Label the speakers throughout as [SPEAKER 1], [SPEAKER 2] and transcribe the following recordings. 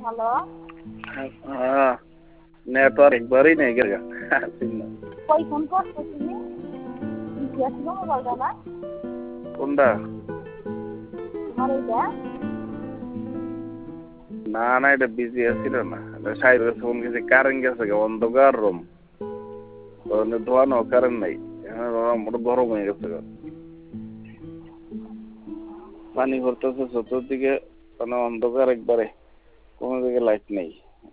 [SPEAKER 1] Hello.
[SPEAKER 2] হ্যাঁ, network একবারই নেই গেল।
[SPEAKER 1] কই ফোন করছো তুমি? বিজি আছো মোবাইলটা না?
[SPEAKER 2] কোনটা?
[SPEAKER 1] তোমার এইটা?
[SPEAKER 2] না না, এটা বিজি আছিল না। সাইডে ফোন গেছে, কারেন্ট গেছে, অন্ধকার রুম। ধোয়ানো কারেন্ট নাই, এখন গরম হয়ে গেছে। পানি ভরতেছে চতুর্দিকে, মানে অন্ধকার একবারে, কোনো দিকে লাইট নেই।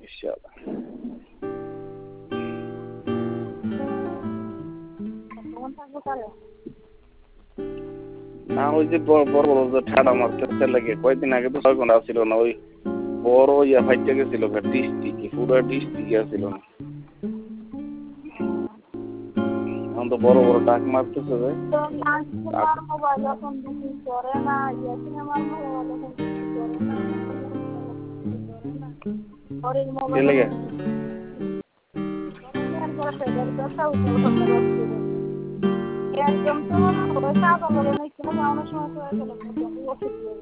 [SPEAKER 2] না, ওই যে বড় বড় যে ঠাডা মারতে লাগে, কয়েকদিন আগে তো 6 ঘন্টা ছিল না, ওই বড় ইয়া ফাইটে গেছিল, ডিস্ট্রিক্ট পুরো ডিস্ট্রিক্ট ছিল না। এখন তো বড় বড় ডাক মারতেছে যে
[SPEAKER 1] মোবাইল এখন বিক্রি করে না, আমার মোবাইল এখন বিক্রি করে না, একদম তো পাগলের নাকি অনেক সময় করে গেল ওষুধ দিয়ে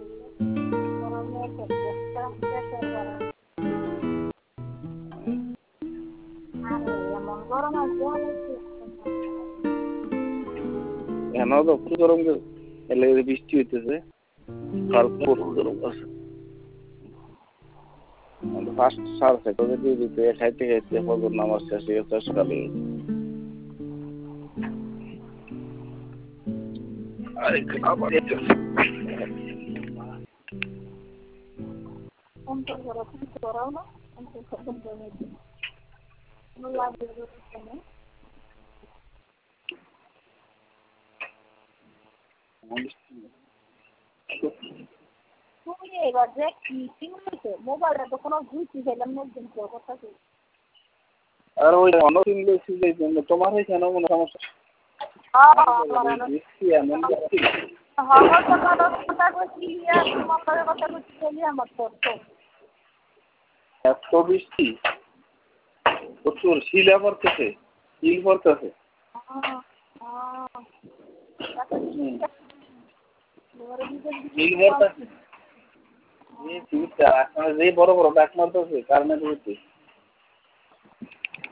[SPEAKER 1] এমন গরম আসবে
[SPEAKER 2] এখন তো খুব গরম এলে বৃষ্টি হইতেছে, কালকে গরম আছে। ফার্স্ট সারছে তো দিয়ে দিতে খাইতে খাইতে ফজর নামাজ শেষ হয়ে গেছে সকালে। আরে আবার
[SPEAKER 1] তুমি এবার যে কি হয়েছে মোবাইলটা তো কোনো বুঝতে চাইলাম না, একদিন কথা কি
[SPEAKER 2] আর ওই অন্য সিমলে তোমার হয়েছে না কোনো সমস্যা? এত বৃষ্টি প্রচুর শিলা পড়তেছে, হিল পড়তেছে। যে বড় বড় ডাক মারতেছে কারণে হচ্ছে